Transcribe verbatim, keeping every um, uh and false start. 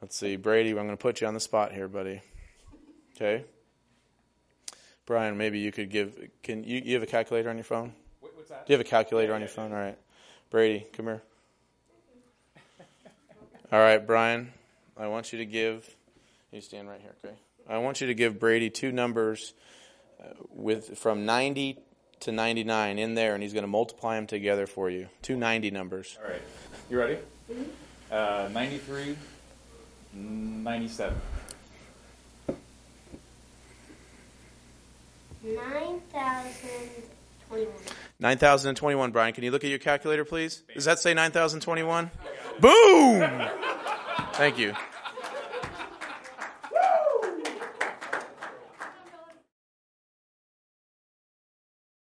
Let's see, Brady, I'm going to put you on the spot here, buddy. Okay. Brian, maybe you could give, can you, you have a calculator on your phone? What, what's that? Do you have a calculator yeah, on your yeah, phone? yeah. All right. Brady, come here. All right, Brian, I want you to give, you stand right here, okay? I want you to give Brady two numbers uh, with from ninety to ninety-nine in there, and he's going to multiply them together for you. Two ninety numbers. All right. You ready? Mm-hmm. Uh, ninety-three, ninety-seven. nine thousand twenty-one. nine thousand twenty-one, Brian. Can you look at your calculator, please? Does that say nine thousand twenty-one? Boom! Thank you.